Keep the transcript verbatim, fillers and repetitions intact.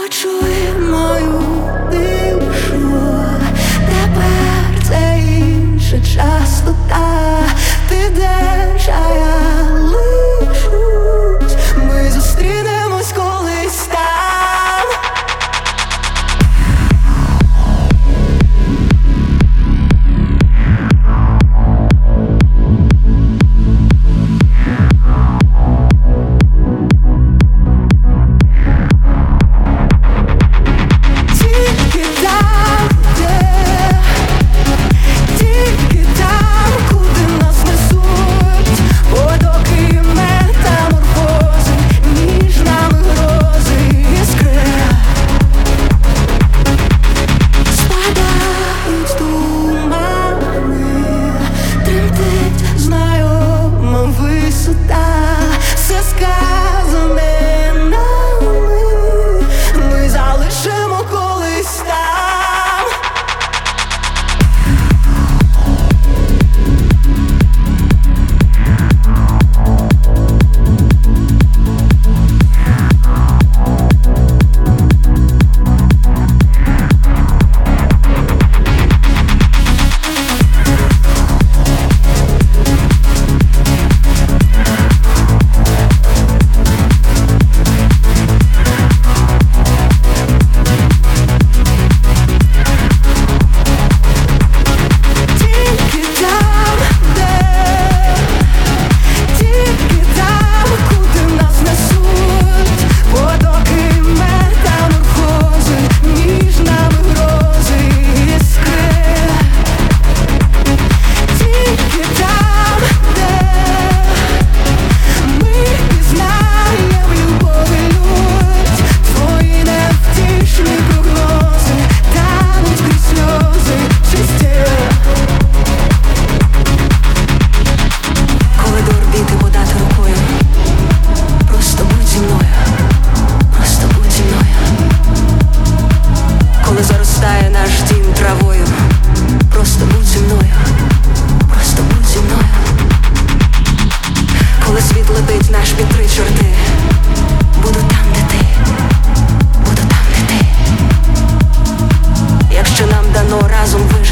Почуй мою дишу, тепер це інша частота. Ти йдеш, а я лишусь. Ми зустрінемось колись там. Все сказане нами, ми залишимо колись там. Заростає наш дім травою, просто будь зі мною, просто будь зі мною. Коли світ летить наш під три чорти, буду там, де ти, буду там, де ти. Якщо нам дано разом вижити,